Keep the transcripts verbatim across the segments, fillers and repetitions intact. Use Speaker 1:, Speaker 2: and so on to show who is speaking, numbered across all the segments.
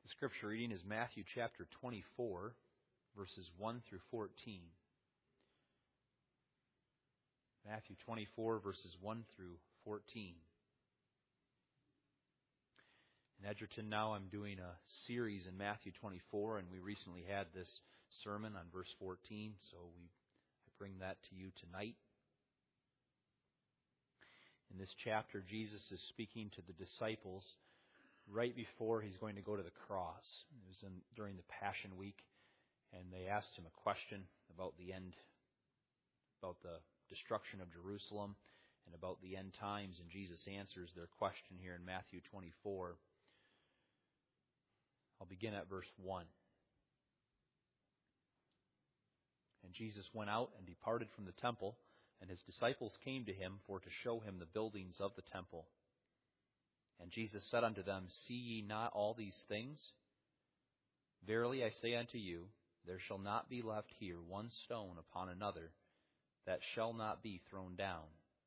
Speaker 1: The scripture reading is Matthew chapter twenty-four, verses one through fourteen. Matthew twenty-four, verses one through fourteen. In Edgerton now I'm doing a series in Matthew twenty-four, and we recently had this sermon on verse fourteen, so we I bring that to you tonight. In this chapter, Jesus is speaking to the disciples right before he's going to go to the cross. It was in, during the Passion Week, and they asked him a question about the end, about the destruction of Jerusalem, and about the end times, and Jesus answers their question here in Matthew twenty-four. I'll begin at verse one. And Jesus went out and departed from the temple, and his disciples came to him for to show him the buildings of the temple. And Jesus said unto them, See ye not all these things? Verily I say unto you, there shall not be left here one stone upon another that shall not be thrown down.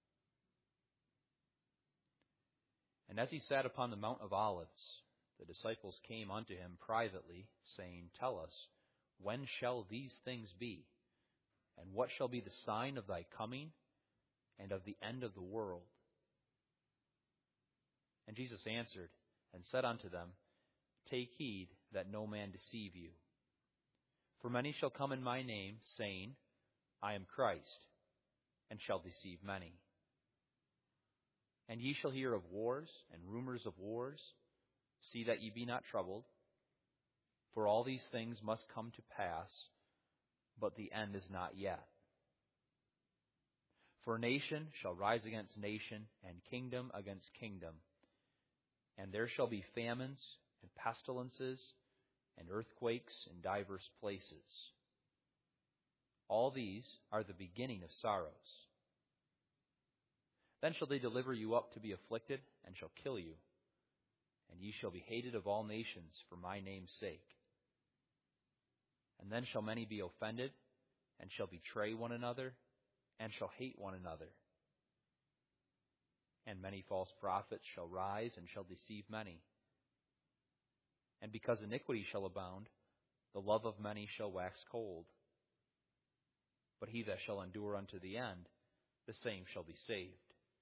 Speaker 1: And as he sat upon the Mount of Olives, the disciples came unto him privately, saying, Tell us, when shall these things be? And what shall be the sign of thy coming and of the end of the world? And Jesus answered and said unto them, Take heed that no man deceive you. For many shall come in my name, saying, I am Christ, and shall deceive many. And ye shall hear of wars and rumors of wars. See that ye be not troubled. For all these things must come to pass, but the end is not yet. For nation shall rise against nation, and kingdom against kingdom. And there shall be famines, and pestilences, and earthquakes in divers places. All these are the beginning of sorrows. Then shall they deliver you up to be afflicted, and shall kill you. And ye shall be hated of all nations for my name's sake. And then shall many be offended, and shall betray one another, and shall hate one another. And many false prophets shall rise, and shall deceive many. And because iniquity shall abound, the love of many shall wax cold. But he that shall endure unto the end, the same shall be saved.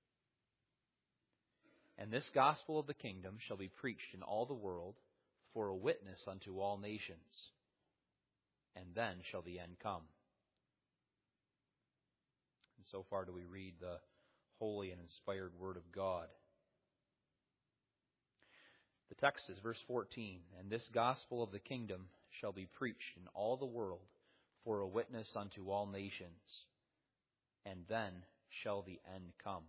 Speaker 1: And this gospel of the kingdom shall be preached in all the world for a witness unto all nations. And then shall the end come. And so far do we read the holy and inspired Word of God. The text is verse fourteen. And this gospel of the kingdom shall be preached in all the world for a witness unto all nations. And then shall the end come.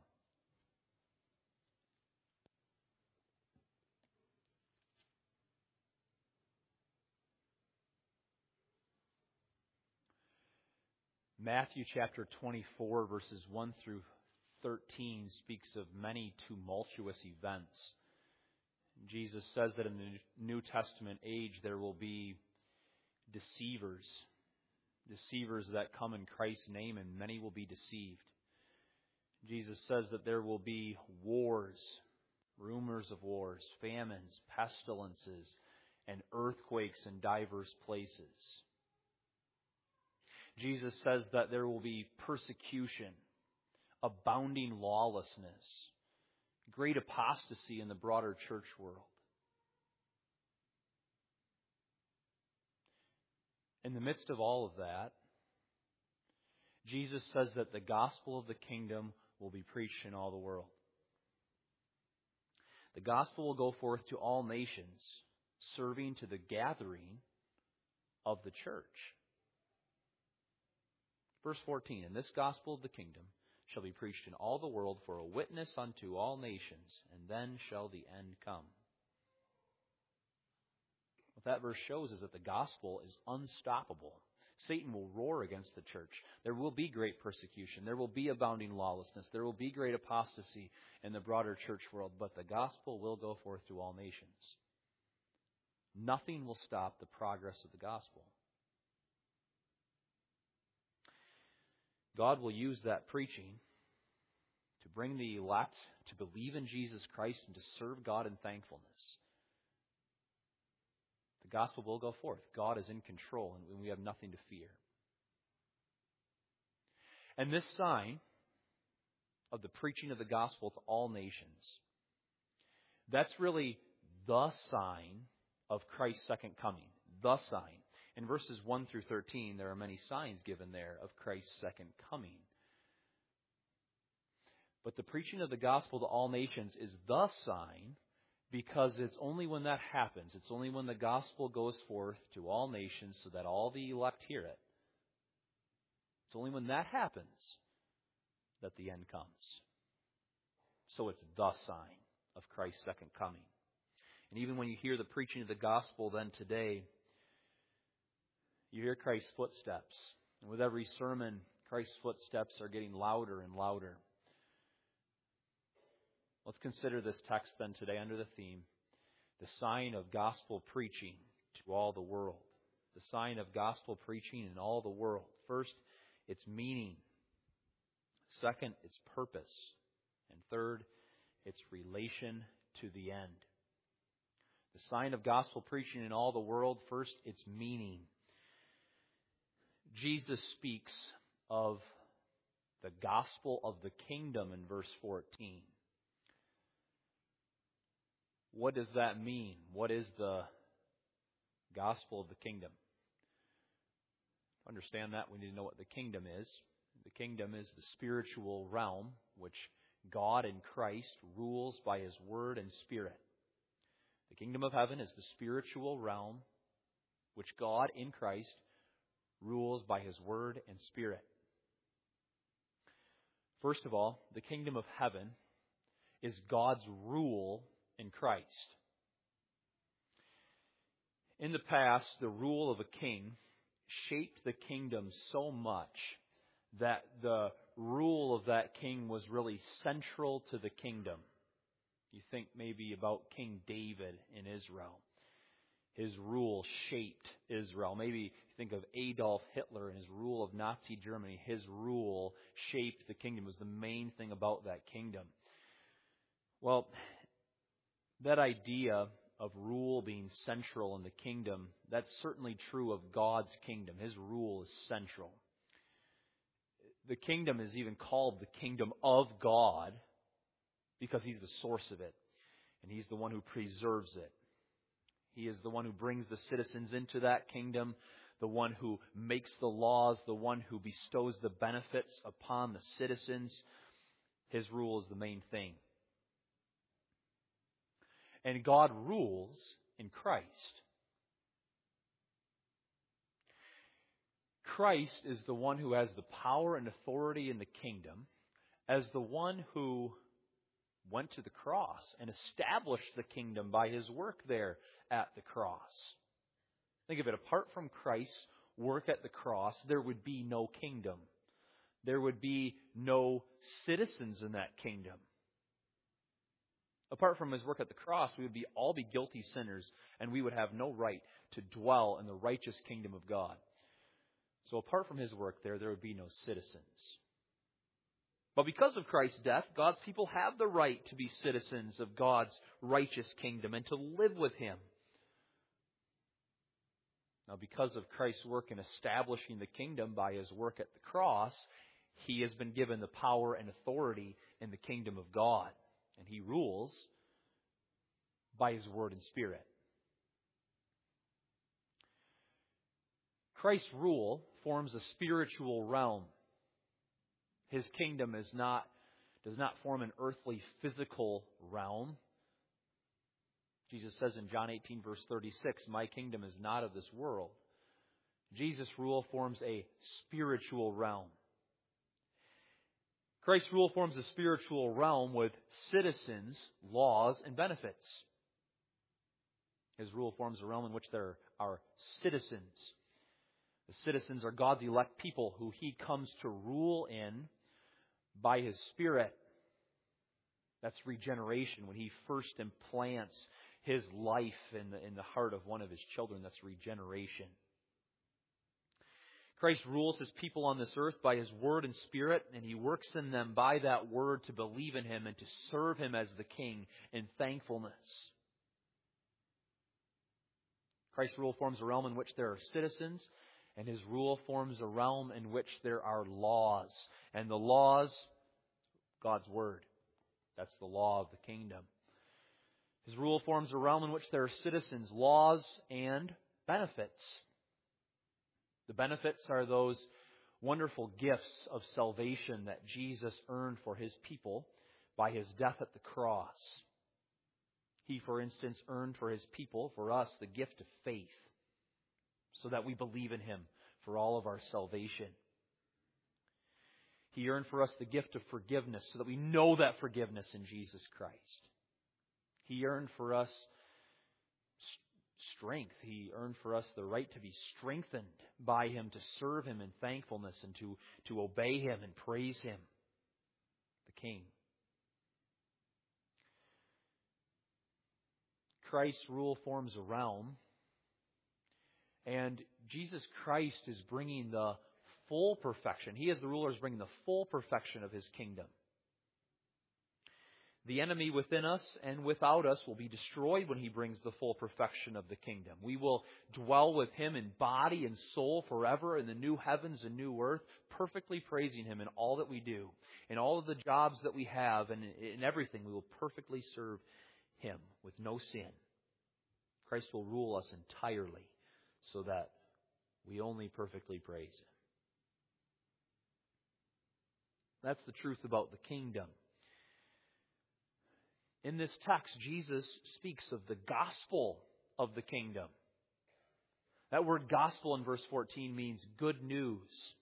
Speaker 1: Matthew chapter twenty-four, verses one through thirteen, speaks of many tumultuous events. Jesus says that in the New Testament age there will be deceivers, deceivers that come in Christ's name, and many will be deceived. Jesus says that there will be wars, rumors of wars, famines, pestilences, and earthquakes in divers places. Jesus says that there will be persecution, abounding lawlessness, great apostasy in the broader church world. In the midst of all of that, Jesus says that the gospel of the kingdom will be preached in all the world. The gospel will go forth to all nations, serving to the gathering of the church. Verse fourteen, And this gospel of the kingdom shall be preached in all the world for a witness unto all nations, and then shall the end come. What that verse shows is that the gospel is unstoppable. Satan will roar against the church. There will be great persecution. There will be abounding lawlessness. There will be great apostasy in the broader church world, but the gospel will go forth to all nations. Nothing will stop the progress of the gospel. God will use that preaching to bring the elect to believe in Jesus Christ and to serve God in thankfulness. The gospel will go forth. God is in control, and we have nothing to fear. And this sign of the preaching of the gospel to all nations, that's really the sign of Christ's second coming. The sign. In verses one through thirteen, there are many signs given there of Christ's second coming. But the preaching of the gospel to all nations is the sign because it's only when that happens, it's only when the gospel goes forth to all nations so that all the elect hear it. It's only when that happens that the end comes. So it's the sign of Christ's second coming. And even when you hear the preaching of the gospel then today, you hear Christ's footsteps. And with every sermon, Christ's footsteps are getting louder and louder. Let's consider this text then today under the theme, the sign of gospel preaching to all the world. The sign of gospel preaching in all the world. First, its meaning. Second, its purpose. And third, its relation to the end. The sign of gospel preaching in all the world. First, its meaning. Jesus speaks of the gospel of the kingdom in verse fourteen. What does that mean? What is the gospel of the kingdom? To understand that, we need to know what the kingdom is. The kingdom is the spiritual realm which God in Christ rules by His Word and Spirit. The kingdom of heaven is the spiritual realm which God in Christ rules by His Word and Spirit. First of all, the kingdom of heaven is God's rule in Christ. In the past, the rule of a king shaped the kingdom so much that the rule of that king was really central to the kingdom. You think maybe about King David in Israel. His rule shaped Israel. Maybe you think of Adolf Hitler and his rule of Nazi Germany. His rule shaped the kingdom. It was the main thing about that kingdom. Well, that idea of rule being central in the kingdom, that's certainly true of God's kingdom. His rule is central. The kingdom is even called the kingdom of God because He's the source of it. And He's the one who preserves it. He is the one who brings the citizens into that kingdom, the one who makes the laws, the one who bestows the benefits upon the citizens. His rule is the main thing. And God rules in Christ. Christ is the one who has the power and authority in the kingdom as the one who went to the cross and established the kingdom by His work there at the cross. Think of it, apart from Christ's work at the cross, there would be no kingdom. There would be no citizens in that kingdom. Apart from His work at the cross, we would be all be guilty sinners, and we would have no right to dwell in the righteous kingdom of God. So apart from His work there, there would be no citizens. But because of Christ's death, God's people have the right to be citizens of God's righteous kingdom and to live with Him. Now, because of Christ's work in establishing the kingdom by His work at the cross, He has been given the power and authority in the kingdom of God. And He rules by His Word and Spirit. Christ's rule forms a spiritual realm. His kingdom is not, does not form an earthly, physical realm. Jesus says in John eighteen, verse thirty-six, "My kingdom is not of this world." Jesus' rule forms a spiritual realm. Christ's rule forms a spiritual realm with citizens, laws, and benefits. His rule forms a realm in which there are citizens. The citizens are God's elect people who He comes to rule in by His Spirit. That's regeneration. When He first implants His life in the, in the heart of one of His children, that's regeneration. Christ rules His people on this earth by His Word and Spirit, and He works in them by that Word to believe in Him and to serve Him as the King in thankfulness. Christ's rule forms a realm in which there are citizens, and His rule forms a realm in which there are laws. And the laws, God's Word. That's the law of the kingdom. His rule forms a realm in which there are citizens, laws, and benefits. The benefits are those wonderful gifts of salvation that Jesus earned for His people by His death at the cross. He, for instance, earned for His people, for us, the gift of faith, so that we believe in Him for all of our salvation. He earned for us the gift of forgiveness, so that we know that forgiveness in Jesus Christ. He earned for us strength. He earned for us the right to be strengthened by Him, to serve Him in thankfulness and to, to obey Him and praise Him, the King. Christ's rule forms a realm, and Jesus Christ is bringing the full perfection. He, as the ruler, is bringing the full perfection of His kingdom. The enemy within us and without us will be destroyed when He brings the full perfection of the kingdom. We will dwell with Him in body and soul forever in the new heavens and new earth, perfectly praising Him in all that we do. In all of the jobs that we have and in everything, we will perfectly serve Him with no sin. Christ will rule us entirely so that we only perfectly praise Him. That's the truth about the kingdom. In this text, Jesus speaks of the gospel of the kingdom. That word gospel in verse fourteen means good news.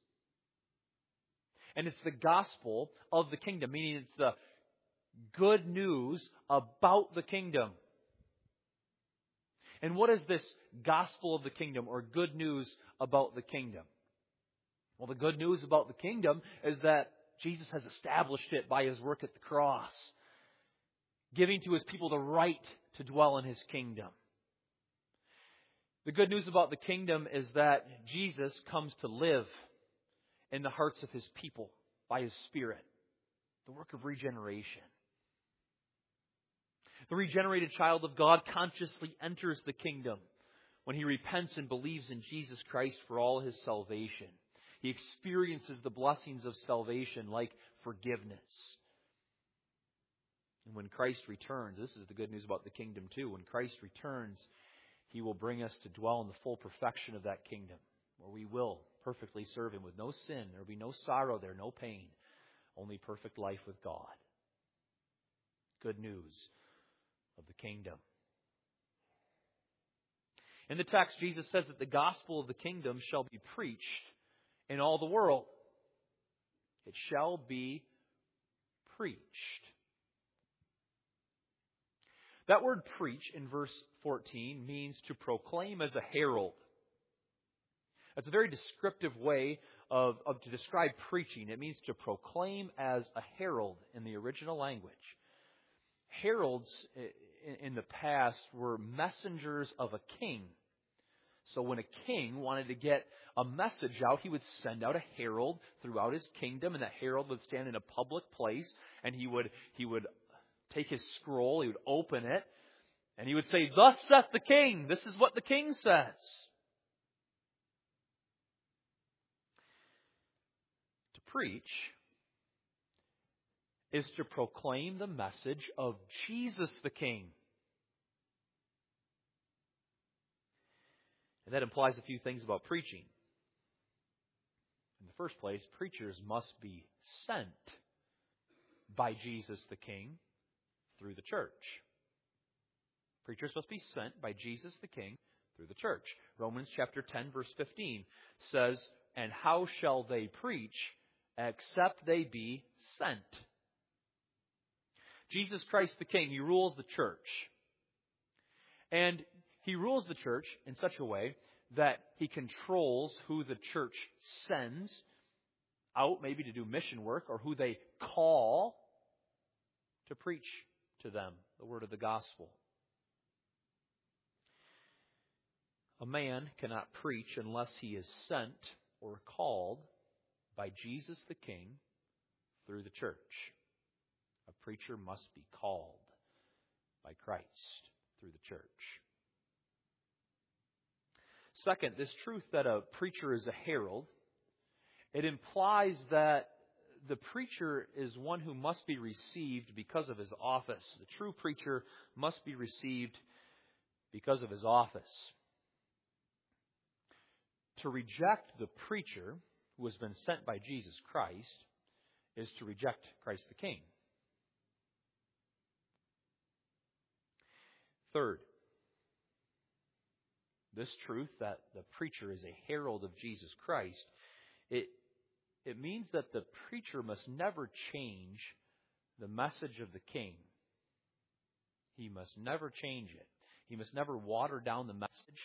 Speaker 1: And it's the gospel of the kingdom, meaning it's the good news about the kingdom. And what is this gospel of the kingdom, or good news about the kingdom? Well, the good news about the kingdom is that Jesus has established it by His work at the cross, giving to His people the right to dwell in His kingdom. The good news about the kingdom is that Jesus comes to live in the hearts of His people by His Spirit, the work of regeneration. The regenerated child of God consciously enters the kingdom when he repents and believes in Jesus Christ for all his salvation. He experiences the blessings of salvation like forgiveness. And when Christ returns, this is the good news about the kingdom too. When Christ returns, He will bring us to dwell in the full perfection of that kingdom, where we will perfectly serve Him with no sin. There will be no sorrow there, no pain. Only perfect life with God. Good news of the kingdom. In the text, Jesus says that the gospel of the kingdom shall be preached in all the world. It shall be preached. That word preach in verse fourteen means to proclaim as a herald. That's a very descriptive way of, of to describe preaching. It means to proclaim as a herald in the original language. Heralds in the past were messengers of a king. So when a king wanted to get a message out, he would send out a herald throughout his kingdom, and that herald would stand in a public place, and he would he would take his scroll, he would open it, and he would say, "Thus saith the king." This is what the king says. To preach is to proclaim the message of Jesus the King. And that implies a few things about preaching. In the first place, preachers must be sent by Jesus the King through the church. Preachers must be sent by Jesus the King through the church. Romans chapter ten, verse fifteen says, "And how shall they preach except they be sent?" Jesus Christ the King, He rules the church. And He rules the church in such a way that He controls who the church sends out, maybe to do mission work, or who they call to preach to them the word of the gospel. A man cannot preach unless he is sent or called by Jesus the King through the church. A preacher must be called by Christ through the church. Second, this truth that a preacher is a herald, it implies that the preacher is one who must be received because of his office. The true preacher must be received because of his office. To reject the preacher who has been sent by Jesus Christ is to reject Christ the King. Third, this truth that the preacher is a herald of Jesus Christ, it, it means that the preacher must never change the message of the King. He must never change it. He must never water down the message.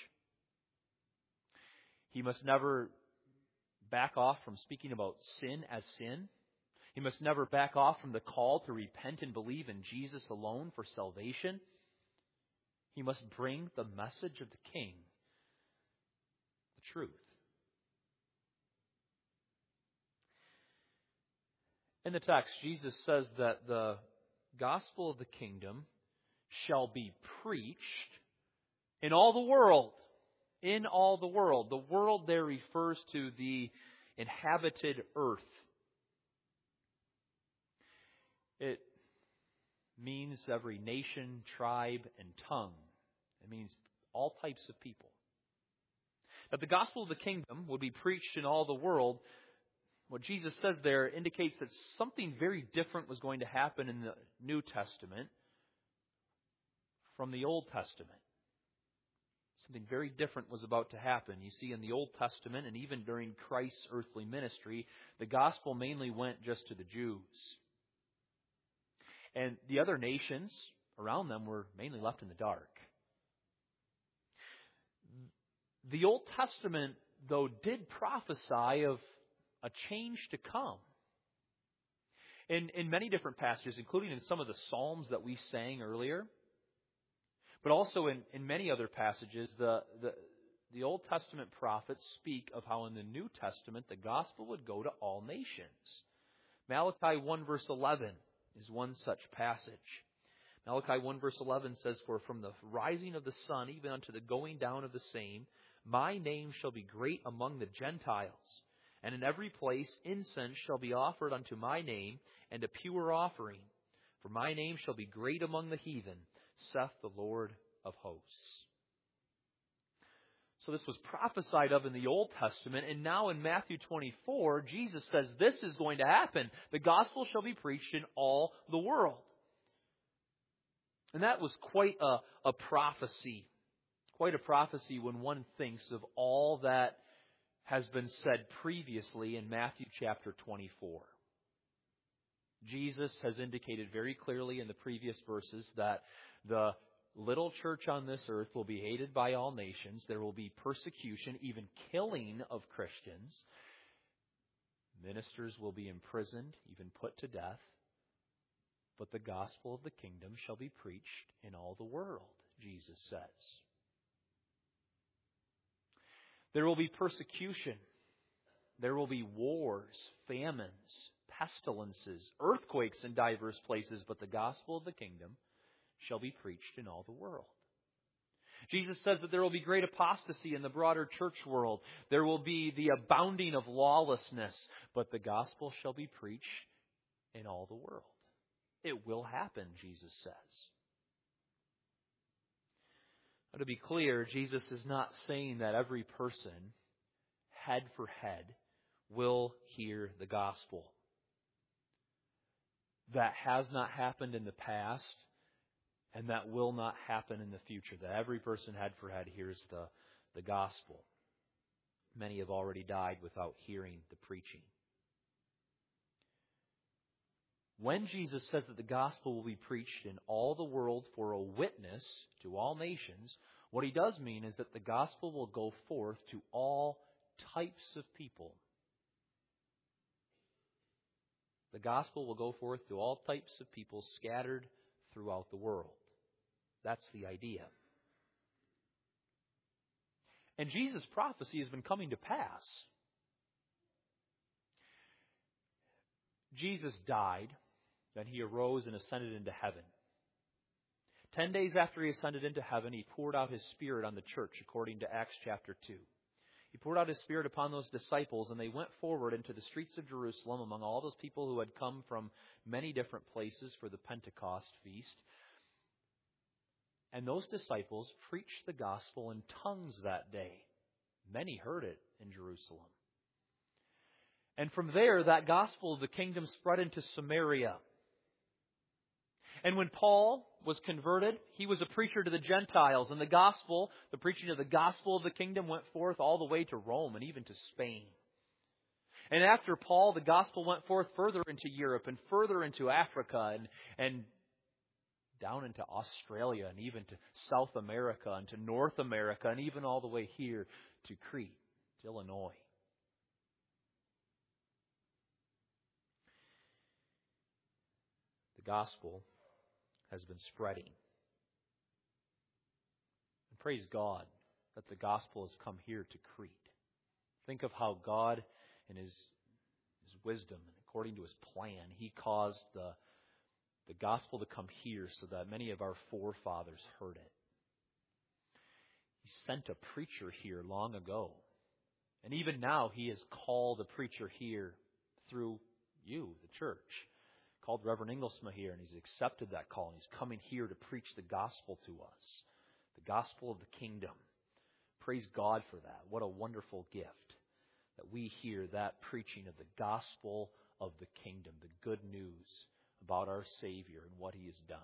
Speaker 1: He must never back off from speaking about sin as sin. He must never back off from the call to repent and believe in Jesus alone for salvation. He must bring the message of the King, the truth. In the text, Jesus says that the gospel of the kingdom shall be preached in all the world. In all the world. The world there refers to the inhabited earth. It means every nation, tribe, and tongue. It means all types of people. That the gospel of the kingdom would be preached in all the world, what Jesus says there indicates that something very different was going to happen in the New Testament from the Old Testament. Something very different was about to happen. You see, in the Old Testament, and even during Christ's earthly ministry, the gospel mainly went just to the Jews. And the other nations around them were mainly left in the dark. The Old Testament, though, did prophesy of a change to come. In, in many different passages, including in some of the Psalms that we sang earlier, but also in, in many other passages, the, the, the Old Testament prophets speak of how in the New Testament the gospel would go to all nations. Malachi one verse eleven is one such passage. Malachi one verse eleven says, "For from the rising of the sun even unto the going down of the same, my name shall be great among the Gentiles. And in every place incense shall be offered unto my name, and a pure offering. For my name shall be great among the heathen, saith the Lord of hosts." So this was prophesied of in the Old Testament, and now in Matthew twenty-four, Jesus says this is going to happen. The gospel shall be preached in all the world. And that was quite a, a prophecy. Quite a prophecy when one thinks of all that has been said previously in Matthew chapter twenty-four. Jesus has indicated very clearly in the previous verses that the little church on this earth will be hated by all nations. There will be persecution, even killing of Christians. Ministers will be imprisoned, even put to death. But the gospel of the kingdom shall be preached in all the world, Jesus says. There will be persecution. There will be wars, famines, pestilences, earthquakes in diverse places, but the gospel of the kingdom shall be preached in all the world. Jesus says that there will be great apostasy in the broader church world. There will be the abounding of lawlessness, but the gospel shall be preached in all the world. It will happen, Jesus says. Now, to be clear, Jesus is not saying that every person, head for head, will hear the gospel. That has not happened in the past, and that will not happen in the future. That every person, head for head, hears the, the gospel. Many have already died without hearing the preaching. When Jesus says that the gospel will be preached in all the world for a witness to all nations, what he does mean is that the gospel will go forth to all types of people. The gospel will go forth to all types of people scattered throughout the world. That's the idea. And Jesus' prophecy has been coming to pass. Jesus died, then he arose and ascended into heaven. Ten days after he ascended into heaven, he poured out his Spirit on the church, according to Acts chapter two. He poured out his Spirit upon those disciples, and they went forward into the streets of Jerusalem among all those people who had come from many different places for the Pentecost feast. And those disciples preached the gospel in tongues that day. Many heard it in Jerusalem. And from there, that gospel of the kingdom spread into Samaria. And when Paul was converted, he was a preacher to the Gentiles. And the gospel, the preaching of the gospel of the kingdom went forth all the way to Rome and even to Spain. And after Paul, the gospel went forth further into Europe and further into Africa and, and down into Australia and even to South America and to North America and even all the way here to Crete, to Illinois. The gospel has been spreading. And praise God that the gospel has come here to Crete. Think of how God, in His, His wisdom and according to His plan, He caused the, the gospel to come here so that many of our forefathers heard it. He sent a preacher here long ago. And even now He has called a preacher here through you, the church. Called Reverend Inglesma here, and he's accepted that call, and he's coming here to preach the gospel to us. The gospel of the kingdom. Praise God for that. What a wonderful gift that we hear that preaching of the gospel of the kingdom, the good news about our Savior and what He has done.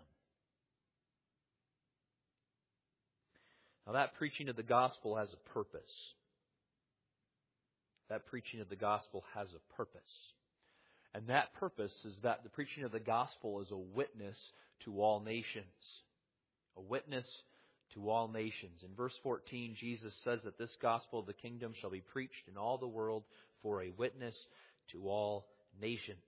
Speaker 1: Now that preaching of the gospel has a purpose. That preaching of the gospel has a purpose. And that purpose is that the preaching of the gospel is a witness to all nations. A witness to all nations. In verse fourteen, Jesus says that this gospel of the kingdom shall be preached in all the world for a witness to all nations.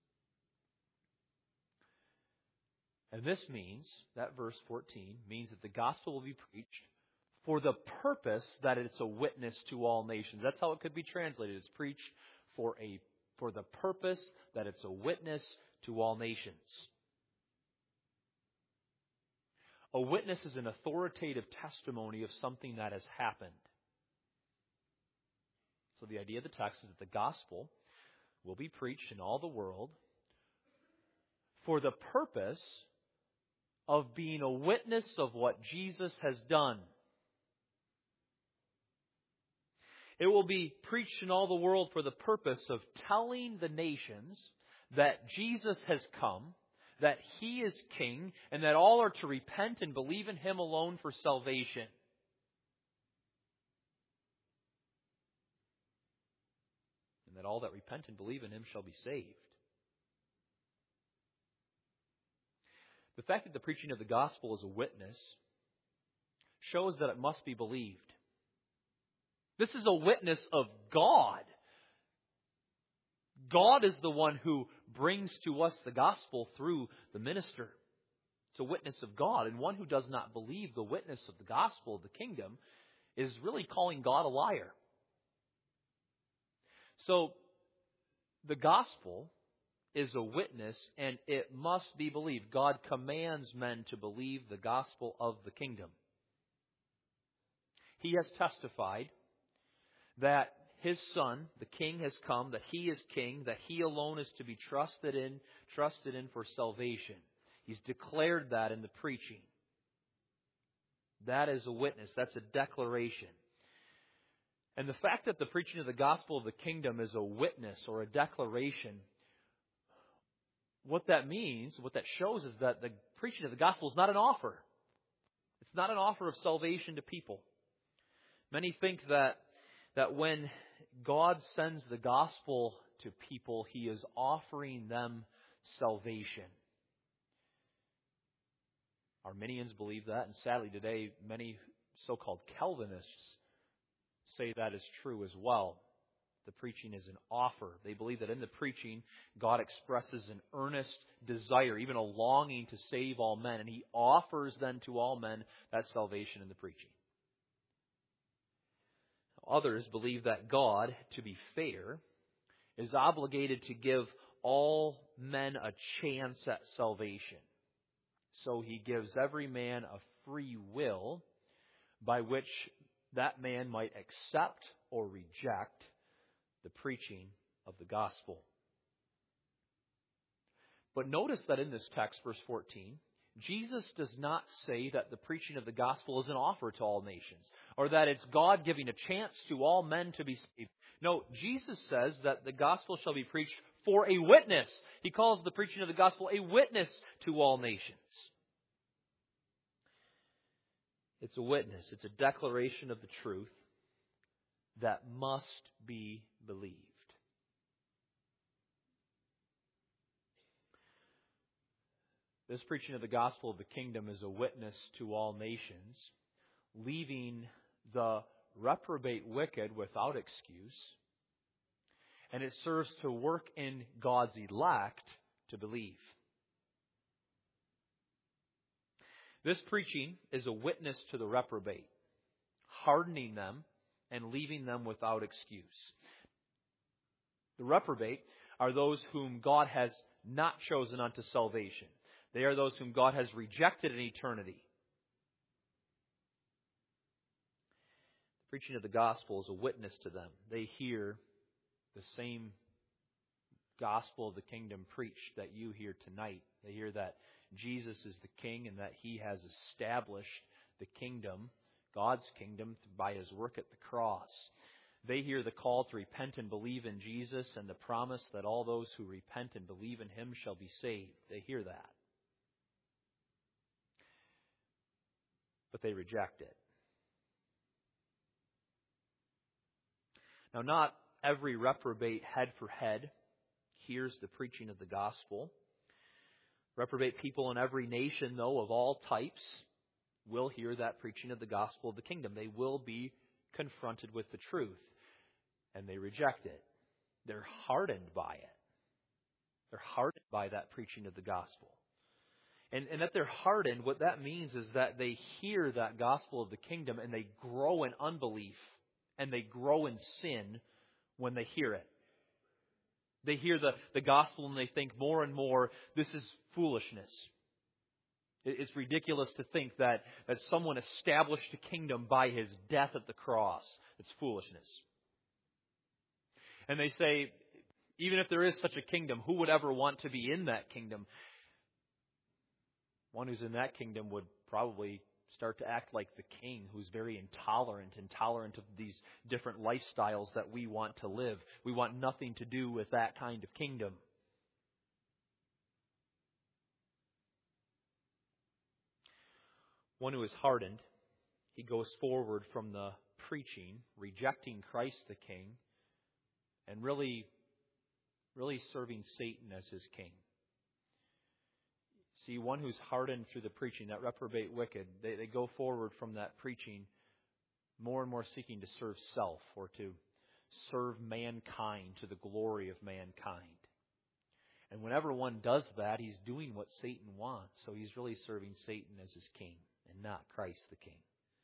Speaker 1: And this means, that verse fourteen, means that the gospel will be preached for the purpose that it's a witness to all nations. That's how it could be translated. It's preached for a for the purpose that it's a witness to all nations. A witness is an authoritative testimony of something that has happened. So the idea of the text is that the gospel will be preached in all the world for the purpose of being a witness of what Jesus has done. It will be preached in all the world for the purpose of telling the nations that Jesus has come, that He is King, and that all are to repent and believe in Him alone for salvation. And that all that repent and believe in Him shall be saved. The fact that the preaching of the gospel is a witness shows that it must be believed. This is a witness of God. God is the one who brings to us the gospel through the minister. It's a witness of God. And one who does not believe the witness of the gospel of the kingdom is really calling God a liar. So, the gospel is a witness and it must be believed. God commands men to believe the gospel of the kingdom. He has testified that His Son, the King, has come, that He is King, that He alone is to be trusted in, trusted in for salvation. He's declared that in the preaching. That is a witness. That's a declaration. And the fact that the preaching of the gospel of the kingdom is a witness or a declaration, what that means, what that shows is that the preaching of the gospel is not an offer. It's not an offer of salvation to people. Many think that that when God sends the gospel to people, He is offering them salvation. Arminians believe that, and sadly today many so-called Calvinists say that is true as well. The preaching is an offer. They believe that in the preaching, God expresses an earnest desire, even a longing to save all men, and He offers then to all men that salvation in the preaching. Others believe that God, to be fair, is obligated to give all men a chance at salvation. So He gives every man a free will by which that man might accept or reject the preaching of the gospel. But notice that in this text, verse fourteen, Jesus does not say that the preaching of the gospel is an offer to all nations, or that it's God giving a chance to all men to be saved. No, Jesus says that the gospel shall be preached for a witness. He calls the preaching of the gospel a witness to all nations. It's a witness. It's a declaration of the truth that must be believed. This preaching of the gospel of the kingdom is a witness to all nations, leaving the reprobate wicked without excuse, and it serves to work in God's elect to believe. This preaching is a witness to the reprobate, hardening them and leaving them without excuse. The reprobate are those whom God has not chosen unto salvation. They are those whom God has rejected in eternity. The preaching of the gospel is a witness to them. They hear the same gospel of the kingdom preached that you hear tonight. They hear that Jesus is the King and that He has established the kingdom, God's kingdom, by His work at the cross. They hear the call to repent and believe in Jesus and the promise that all those who repent and believe in Him shall be saved. They hear that. But they reject it. Now, not every reprobate head for head hears the preaching of the gospel. Reprobate people in every nation, though, of all types, will hear that preaching of the gospel of the kingdom. They will be confronted with the truth, and they reject it. They're hardened by it. They're hardened by that preaching of the gospel. And, and that they're hardened, what that means is that they hear that gospel of the kingdom and they grow in unbelief and they grow in sin when they hear it. They hear the, the gospel and they think more and more, this is foolishness. It, it's ridiculous to think that, that someone established a kingdom by His death at the cross. It's foolishness. And they say, even if there is such a kingdom, who would ever want to be in that kingdom? One who's in that kingdom would probably start to act like the king, who's very intolerant, intolerant of these different lifestyles that we want to live. We want nothing to do with that kind of kingdom. One who is hardened, he goes forward from the preaching, rejecting Christ the King, and really, really serving Satan as his king. See, one who's hardened through the preaching, that reprobate wicked, they, they go forward from that preaching more and more seeking to serve self or to serve mankind to the glory of mankind. And whenever one does that, he's doing what Satan wants. So he's really serving Satan as his king and not Christ the King.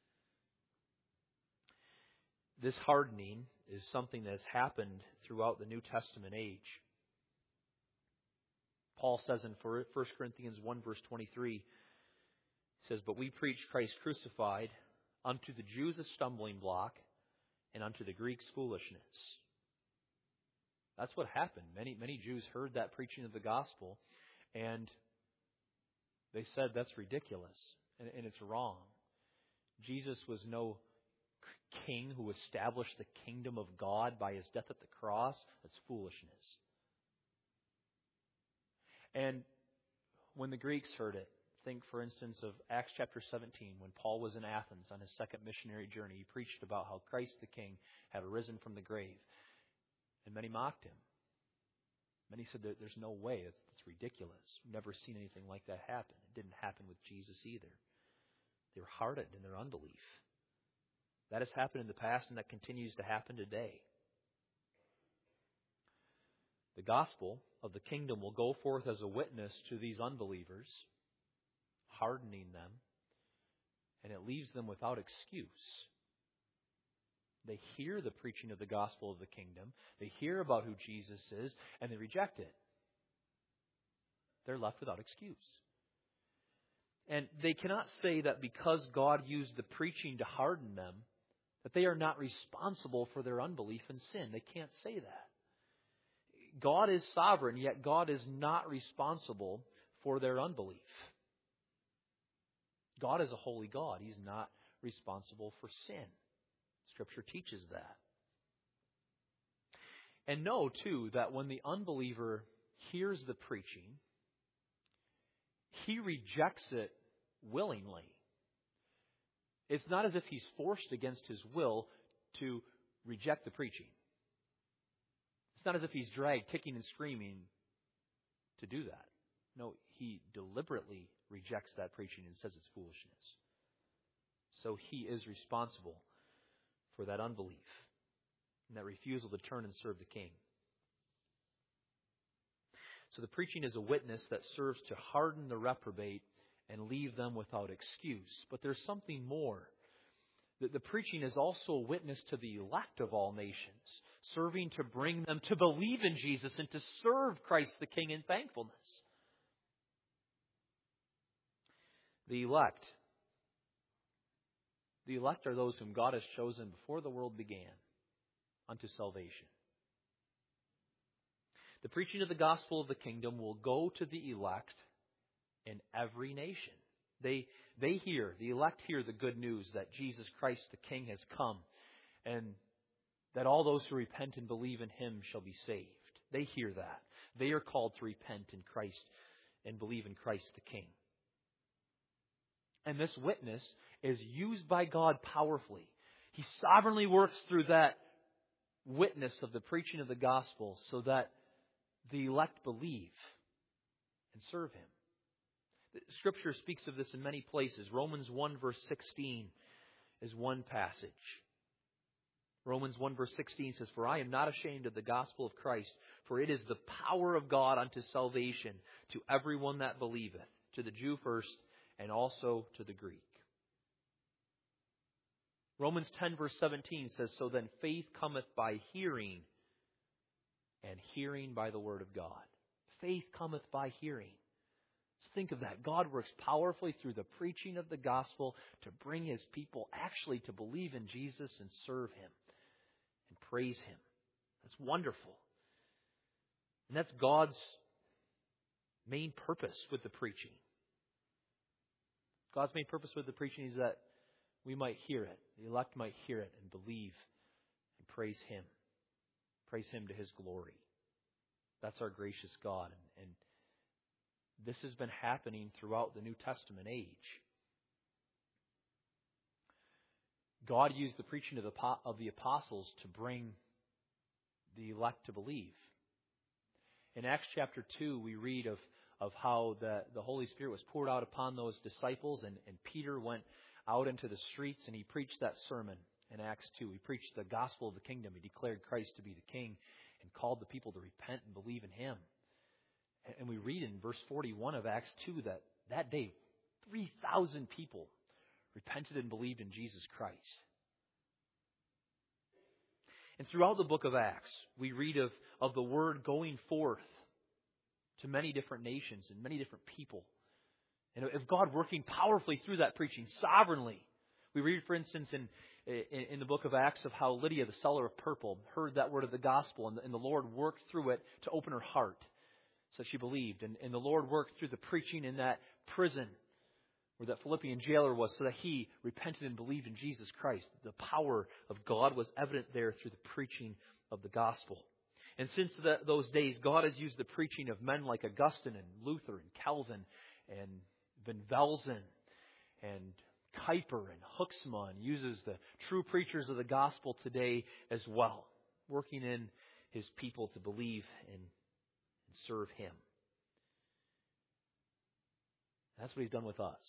Speaker 1: This hardening is something that has happened throughout the New Testament age. Paul says in First Corinthians one, verse twenty-three, he says, "But we preach Christ crucified, unto the Jews a stumbling block, and unto the Greeks foolishness." That's what happened. Many, many Jews heard that preaching of the gospel, and they said, that's ridiculous, and, and it's wrong. Jesus was no king who established the kingdom of God by His death at the cross. That's foolishness. And when the Greeks heard it, think, for instance, of Acts chapter seventeen, when Paul was in Athens on his second missionary journey. He preached about how Christ the King had arisen from the grave. And many mocked him. Many said, there's no way, it's, it's ridiculous. We've never seen anything like that happen. It didn't happen with Jesus either. They were hardened in their unbelief. That has happened in the past, and that continues to happen today. The gospel of the kingdom will go forth as a witness to these unbelievers, hardening them, and it leaves them without excuse. They hear the preaching of the gospel of the kingdom, they hear about who Jesus is, and they reject it. They're left without excuse. And they cannot say that because God used the preaching to harden them, that they are not responsible for their unbelief and sin. They can't say that. God is sovereign, yet God is not responsible for their unbelief. God is a holy God. He's not responsible for sin. Scripture teaches that. And know, too, that when the unbeliever hears the preaching, he rejects it willingly. It's not as if he's forced against his will to reject the preaching. It's not as if he's dragged kicking and screaming to do that. No, he deliberately rejects that preaching and says it's foolishness. So he is responsible for that unbelief and that refusal to turn and serve the King. So the preaching is a witness that serves to harden the reprobate and leave them without excuse. But there's something more. The, the preaching is also a witness to the elect of all nations, serving to bring them to believe in Jesus and to serve Christ the King in thankfulness. The elect. The elect are those whom God has chosen before the world began unto salvation. The preaching of the gospel of the kingdom will go to the elect in every nation. They, they hear, the elect hear the good news that Jesus Christ the King has come and that all those who repent and believe in Him shall be saved. They hear that. They are called to repent in Christ and believe in Christ the King. And this witness is used by God powerfully. He sovereignly works through that witness of the preaching of the gospel so that the elect believe and serve Him. Scripture speaks of this in many places. Romans one verse sixteen is one passage. Romans one verse sixteen says, "For I am not ashamed of the gospel of Christ, for it is the power of God unto salvation to everyone that believeth, to the Jew first, and also to the Greek." Romans ten verse seventeen says, "So then faith cometh by hearing, and hearing by the word of God." Faith cometh by hearing. So think of that. God works powerfully through the preaching of the gospel to bring His people actually to believe in Jesus and serve Him and praise Him. That's wonderful. And that's God's main purpose with the preaching. God's main purpose with the preaching is that we might hear it. The elect might hear it and believe and praise Him. Praise Him to His glory. That's our gracious God. And, and this has been happening throughout the New Testament age. God used the preaching of the, of the apostles to bring the elect to believe. In Acts chapter two, we read of, of how the, the Holy Spirit was poured out upon those disciples, and, and Peter went out into the streets and he preached that sermon in Acts two. He preached the gospel of the kingdom. He declared Christ to be the King and called the people to repent and believe in Him. And we read in verse forty-one of Acts two that that day three thousand people repented and believed in Jesus Christ. And throughout the book of Acts, we read of, of the word going forth to many different nations and many different people. And of God working powerfully through that preaching, sovereignly. We read, for instance, in, in, in the book of Acts of how Lydia, the seller of purple, heard that word of the gospel, and the, and the Lord worked through it to open her heart so she believed. And, and the Lord worked through the preaching in that prison where that Philippian jailer was so that he repented and believed in Jesus Christ. The power of God was evident there through the preaching of the gospel. And since the, those days, God has used the preaching of men like Augustine and Luther and Calvin and Van Velzen and Kuyper and Huxma, and uses the true preachers of the gospel today as well, working in His people to believe and, and serve Him. That's what He's done with us.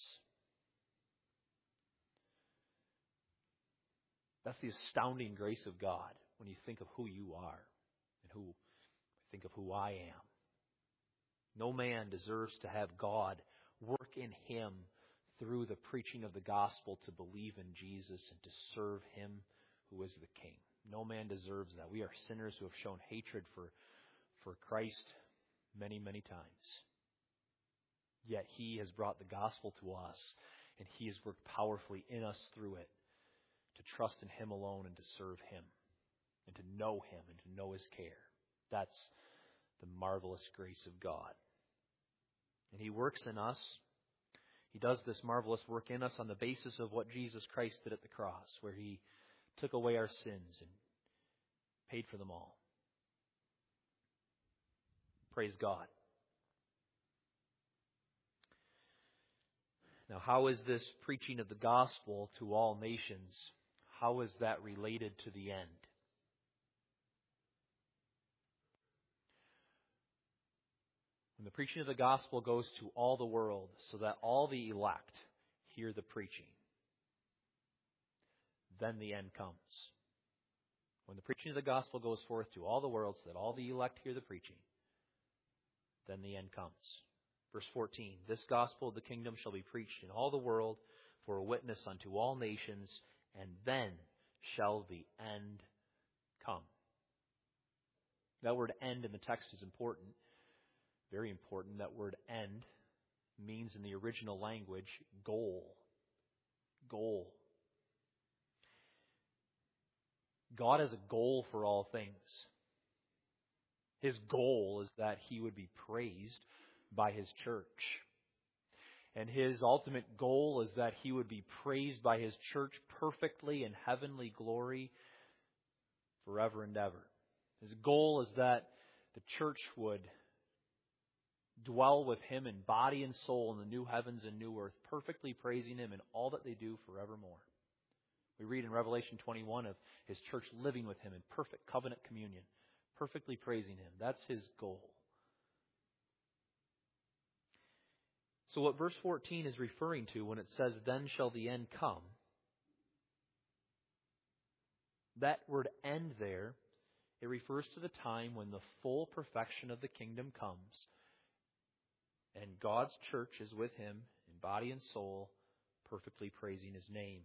Speaker 1: That's the astounding grace of God when you think of who you are and who think of who I am. No man deserves to have God work in him through the preaching of the gospel to believe in Jesus and to serve Him who is the King. No man deserves that. We are sinners who have shown hatred for, for Christ many, many times. Yet He has brought the gospel to us, and He has worked powerfully in us through it to trust in Him alone and to serve Him and to know Him and to know His care. That's the marvelous grace of God. And He works in us. He does this marvelous work in us on the basis of what Jesus Christ did at the cross, where He took away our sins and paid for them all. Praise God. Now, how is this preaching of the gospel to all nations, how is that related to the end? When the preaching of the gospel goes to all the world, so that all the elect hear the preaching, then the end comes. When the preaching of the gospel goes forth to all the world, so that all the elect hear the preaching, then the end comes. Verse fourteen, this gospel of the kingdom shall be preached in all the world for a witness unto all nations, and then shall the end come. That word end in the text is important, very important. That word end means in the original language goal. Goal. God has a goal for all things. His goal is that He would be praised by His church. And His ultimate goal is that He would be praised by His church perfectly in heavenly glory forever and ever. His goal is that the church would dwell with Him in body and soul in the new heavens and new earth, perfectly praising Him in all that they do forevermore. We read in Revelation twenty-one of His church living with Him in perfect covenant communion, perfectly praising Him. That's His goal. So what verse fourteen is referring to when it says, then shall the end come, that word end there, it refers to the time when the full perfection of the kingdom comes and God's church is with Him in body and soul, perfectly praising His name.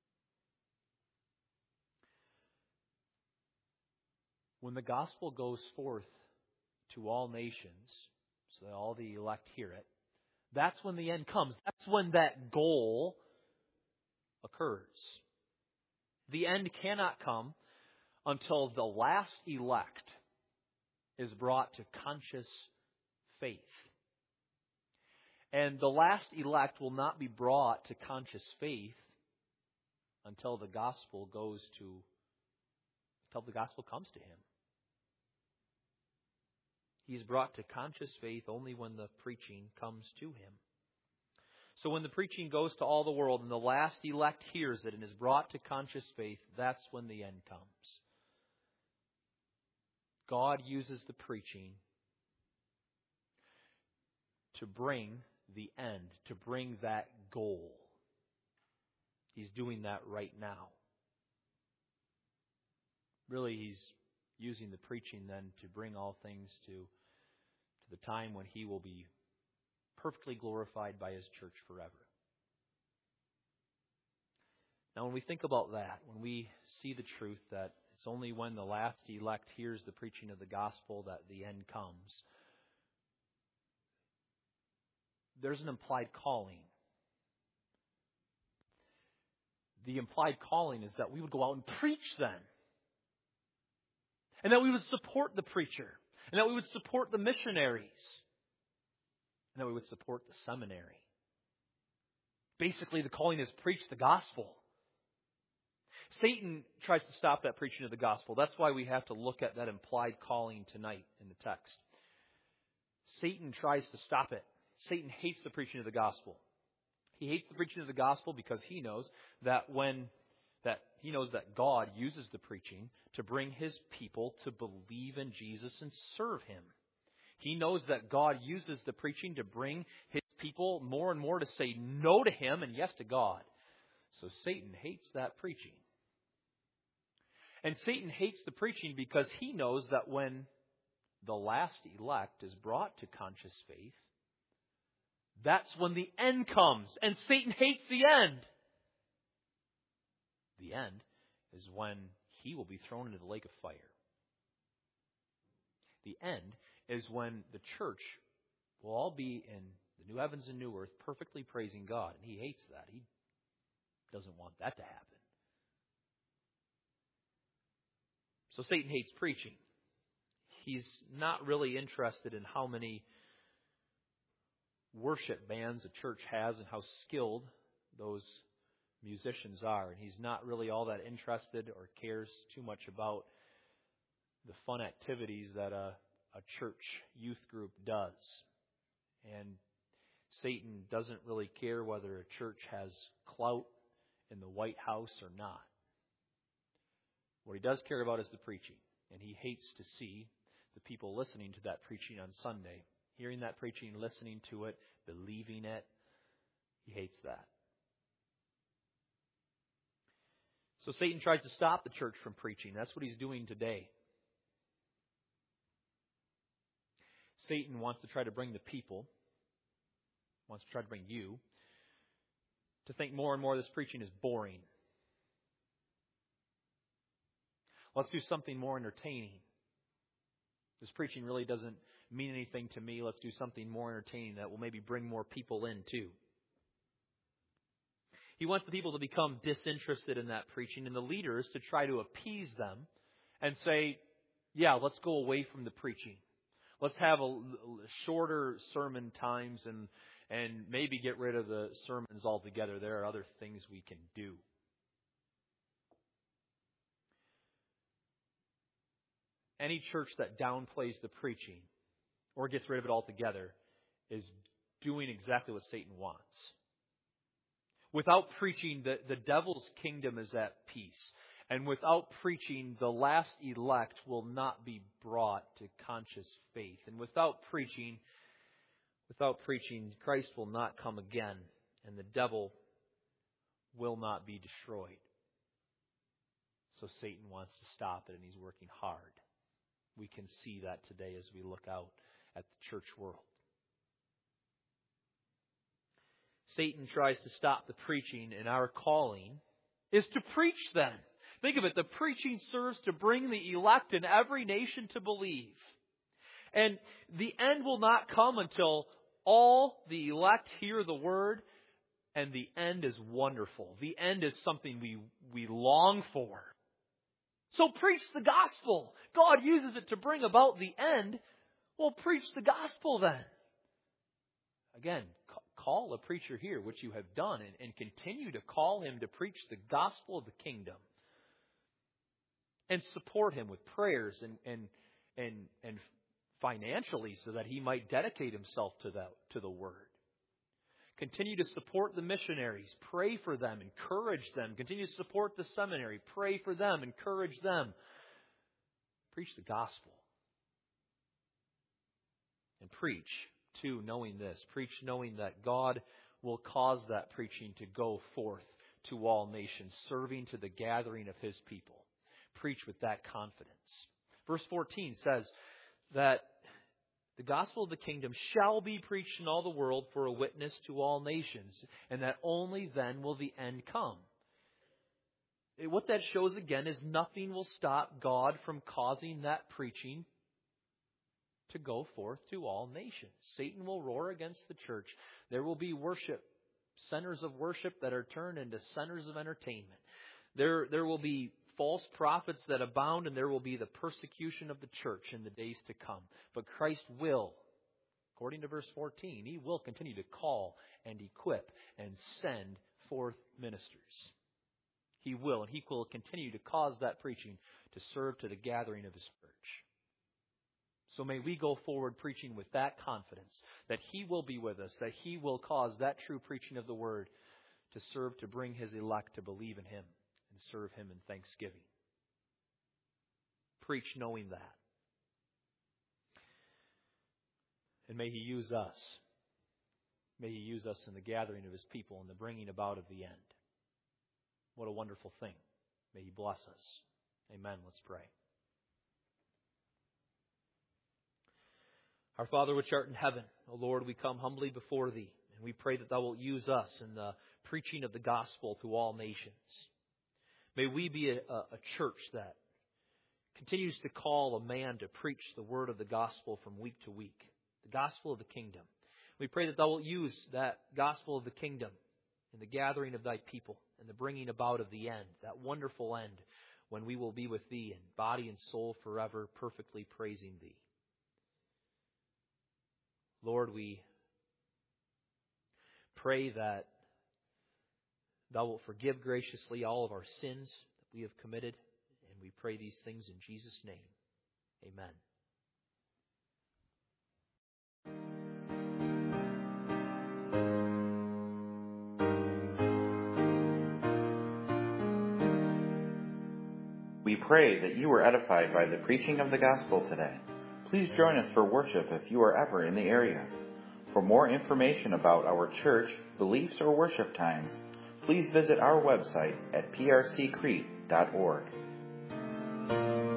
Speaker 1: When the gospel goes forth to all nations, so that all the elect hear it, that's when the end comes. That's when that goal occurs. The end cannot come until the last elect is brought to conscious faith. And the last elect will not be brought to conscious faith until the gospel goes to, until the gospel comes to him. He's brought to conscious faith only when the preaching comes to him. So when the preaching goes to all the world and the last elect hears it and is brought to conscious faith, that's when the end comes. God uses the preaching to bring the end, to bring that goal. He's doing that right now. Really, He's using the preaching then to bring all things to, to the time when He will be perfectly glorified by His church forever. Now, when we think about that, when we see the truth that it's only when the last elect hears the preaching of the gospel that the end comes, there's an implied calling. The implied calling is that we would go out and preach then. And that we would support the preacher. And that we would support the missionaries. And that we would support the seminary. Basically, the calling is preach the gospel. Satan tries to stop that preaching of the gospel. That's why we have to look at that implied calling tonight in the text. Satan tries to stop it. Satan hates the preaching of the gospel. He hates the preaching of the gospel because he knows that when that he knows that God uses the preaching to bring His people to believe in Jesus and serve Him. He knows that God uses the preaching to bring His people more and more to say no to Him and yes to God. So Satan hates that preaching. And Satan hates the preaching because he knows that when the last elect is brought to conscious faith, that's when the end comes. And Satan hates the end. The end is when he will be thrown into the lake of fire. The end is when the church will all be in The new heavens and new earth, perfectly praising God. And he hates that. He doesn't want that to happen. So Satan hates preaching. He's not really interested in how many worship bands a church has and how skilled those musicians are. And he's not really all that interested or cares too much about the fun activities that a, a church youth group does. And Satan doesn't really care whether a church has clout in the White House or not. What he does care about is the preaching. And he hates to see the people listening to that preaching on Sunday, hearing that preaching, listening to it, believing it. He hates that. So Satan tries to stop the church from preaching. That's what he's doing today. Satan wants to try to bring the people, wants to try to bring you, to think more and more this preaching is boring. Let's do something more entertaining. This preaching really doesn't mean anything to me. Let's do something more entertaining that will maybe bring more people in too. He wants the people to become disinterested in that preaching and the leaders to try to appease them and say, yeah, let's go away from the preaching. Let's have a shorter sermon times and, and maybe get rid of the sermons altogether. There are other things we can do. Any church that downplays the preaching or gets rid of it altogether is doing exactly what Satan wants. Without preaching, the, the devil's kingdom is at peace. And without preaching, the last elect will not be brought to conscious faith. And without preaching, without preaching, Christ will not come again, and the devil will not be destroyed. So Satan wants to stop it, and he's working hard. We can see that today as we look out at the church world. Satan tries to stop the preaching, and our calling is to preach then. Think of it, the preaching serves to bring the elect in every nation to believe. And the end will not come until all the elect hear the word, and the end is wonderful. The end is something we, we long for. So preach the gospel. God uses it to bring about the end. Well, preach the gospel then. Again, call a preacher here, which you have done, and, and continue to call him to preach the gospel of the kingdom. And support him with prayers and and and, and financially so that he might dedicate himself to the, to the word. Continue to support the missionaries. Pray for them. Encourage them. Continue to support the seminary. Pray for them. Encourage them. Preach the gospel. And preach, too, knowing this. Preach knowing that God will cause that preaching to go forth to all nations, serving to the gathering of His people. Preach with that confidence. Verse fourteen says that the gospel of the kingdom shall be preached in all the world for a witness to all nations, and that only then will the end come. What that shows again is nothing will stop God from causing that preaching to go forth to all nations. Satan will roar against the church. There will be worship, centers of worship that are turned into centers of entertainment. There, there will be false prophets that abound, and there will be the persecution of the church in the days to come. But Christ will, according to verse fourteen, He will continue to call and equip and send forth ministers. He will, and He will continue to cause that preaching to serve to the gathering of His church. So may we go forward preaching with that confidence that He will be with us, that He will cause that true preaching of the Word to serve to bring His elect to believe in Him and serve Him in thanksgiving. Preach knowing that. And may He use us. May He use us in the gathering of His people and the bringing about of the end. What a wonderful thing. May He bless us. Amen. Let's pray. Our Father which art in heaven, O Lord, we come humbly before Thee, and we pray that Thou wilt use us in the preaching of the gospel to all nations. May we be a, a church that continues to call a man to preach the word of the gospel from week to week, the gospel of the kingdom.
Speaker 2: We pray that thou wilt use that gospel of the kingdom in the gathering of thy people and the bringing about of the end, that wonderful end when we will be with thee in body and soul forever, perfectly praising thee. Lord, we pray that thou wilt forgive graciously all of our sins that we have committed, and we pray these things in Jesus' name. Amen.
Speaker 3: We pray that you were edified by the preaching of the gospel today. Please join us for worship if you are ever in the area. For more information about our church, beliefs, or worship times, please visit our website at p r c crete dot org.